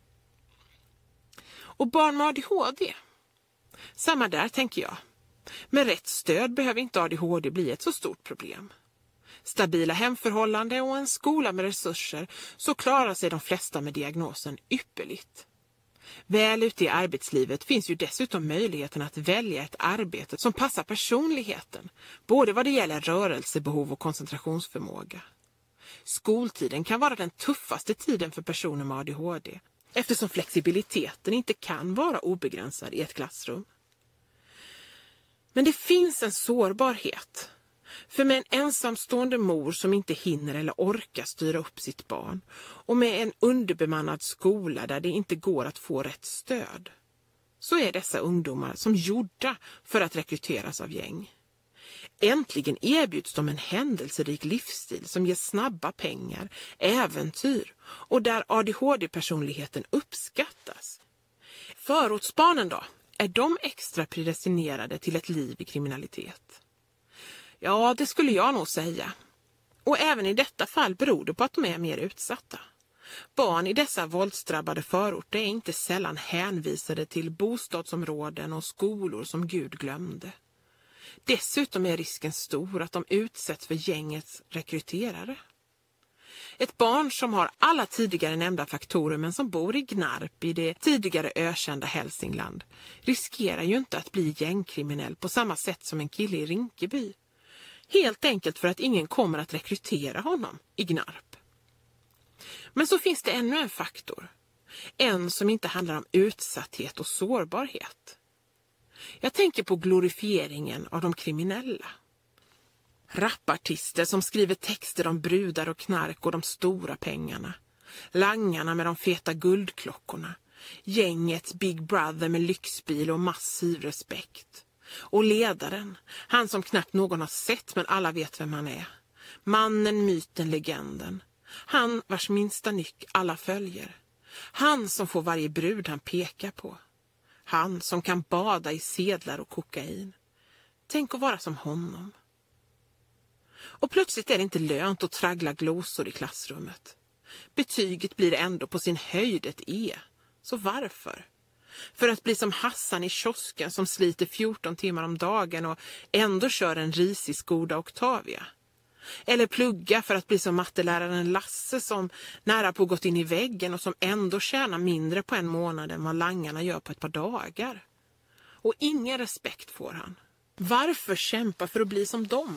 Speaker 3: Och barn med ADHD? Samma där, tänker jag. Med rätt stöd behöver inte ADHD bli ett så stort problem. Stabila hemförhållanden och en skola med resurser, så klarar sig de flesta med diagnosen ypperligt. Väl ute i arbetslivet finns ju dessutom möjligheten att välja ett arbete som passar personligheten, både vad det gäller rörelsebehov och koncentrationsförmåga. Skoltiden kan vara den tuffaste tiden för personer med ADHD, eftersom flexibiliteten inte kan vara obegränsad i ett klassrum. Men det finns en sårbarhet. För med en ensamstående mor som inte hinner eller orkar styra upp sitt barn och med en underbemannad skola där det inte går att få rätt stöd, så är dessa ungdomar som gjorda för att rekryteras av gäng. Äntligen erbjuds de en händelserik livsstil som ger snabba pengar, äventyr och där ADHD-personligheten uppskattas. Förortsbarnen då? Är de extra predestinerade till ett liv i kriminalitet? Ja, det skulle jag nog säga. Och även i detta fall beror det på att de är mer utsatta. Barn i dessa våldsdrabbade förorter är inte sällan hänvisade till bostadsområden och skolor som Gud glömde. Dessutom är risken stor att de utsätts för gängets rekryterare. Ett barn som har alla tidigare nämnda faktorer men som bor i Gnarp i det tidigare ökända Hälsingland riskerar ju inte att bli gängkriminell på samma sätt som en kille i Rinkeby. Helt enkelt för att ingen kommer att rekrytera honom i Gnarp. Men så finns det ännu en faktor. En som inte handlar om utsatthet och sårbarhet. Jag tänker på glorifieringen av de kriminella. Rappartister som skriver texter om brudar och knark och de stora pengarna. Langarna med de feta guldklockorna. Gänget Big Brother med lyxbil och massiv respekt. Och ledaren, han som knappt någon har sett men alla vet vem han är. Mannen, myten, legenden. Han vars minsta nyck alla följer. Han som får varje brud han pekar på. Han som kan bada i sedlar och kokain. Tänk att vara som honom. Och plötsligt är det inte lönt att traggla glosor i klassrummet. Betyget blir ändå på sin höjd ett E. Så varför? För att bli som Hassan i kiosken som sliter 14 timmar om dagen och ändå kör en risig Skoda Octavia. Eller plugga för att bli som matteläraren Lasse som nära på gått in i väggen och som ändå tjänar mindre på en månad än vad langarna gör på ett par dagar. Och ingen respekt får han. Varför kämpa för att bli som dem?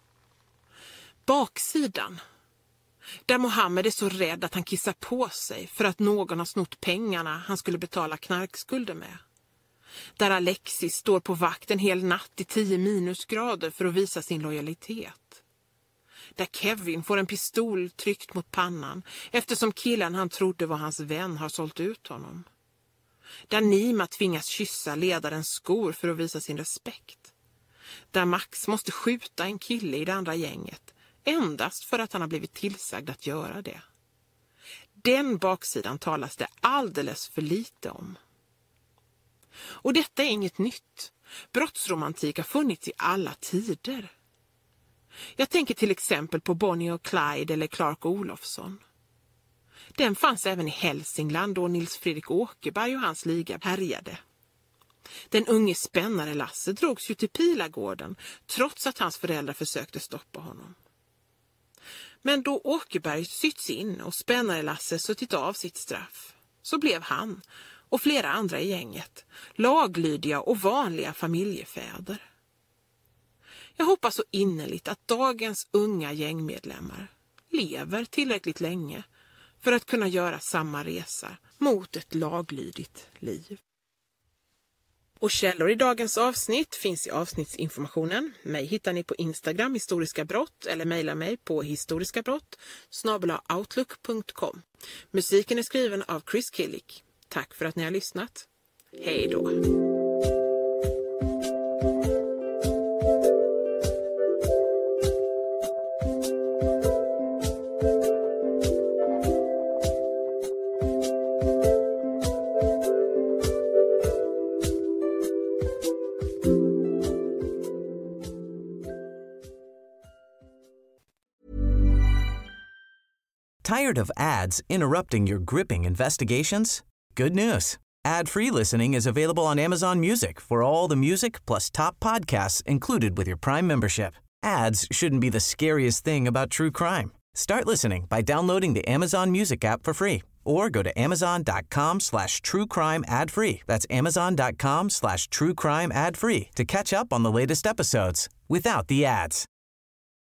Speaker 3: Baksidan. Där Mohammed är så rädd att han kissar på sig för att någon har snott pengarna han skulle betala knarkskulder med. Där Alexis står på vakt en hel natt i 10 minusgrader för att visa sin lojalitet. Där Kevin får en pistol tryckt mot pannan eftersom killen han trodde var hans vän har sålt ut honom. Där Nima tvingas kyssa ledarens skor för att visa sin respekt. Där Max måste skjuta en kille i det andra gänget endast för att han har blivit tillsagd att göra det. Den baksidan talas det alldeles för lite om. Och detta är inget nytt. Brottsromantik har funnits i alla tider. Jag tänker till exempel på Bonnie och Clyde eller Clark Olofsson. Den fanns även i Hälsingland då Nils Fredrik Åkerberg och hans liga härjade. Den unge spännare Lasse drogs ju till Pilagården trots att hans föräldrar försökte stoppa honom. Men då Åkerberg sytts in och spännare Lasse suttit av sitt straff så blev han och flera andra i gänget laglydiga och vanliga familjefäder. Jag hoppas så innerligt att dagens unga gängmedlemmar lever tillräckligt länge för att kunna göra samma resa mot ett laglydigt liv. Och källor i dagens avsnitt finns i avsnittsinformationen. Mig hittar ni på Instagram, historiska brott, eller mejla mig på historiskabrott@outlook.com. Musiken är skriven av Chris Killick. Tack för att ni har lyssnat. Hej då!
Speaker 2: Tired of ads interrupting your gripping investigations? Good news. Ad-free listening is available on Amazon Music for all the music plus top podcasts included with your Prime membership. Ads shouldn't be the scariest thing about true crime. Start listening by downloading the Amazon Music app for free or go to amazon.com/truecrime ad-free. That's amazon.com/truecrime ad-free to catch up on the latest episodes without the ads.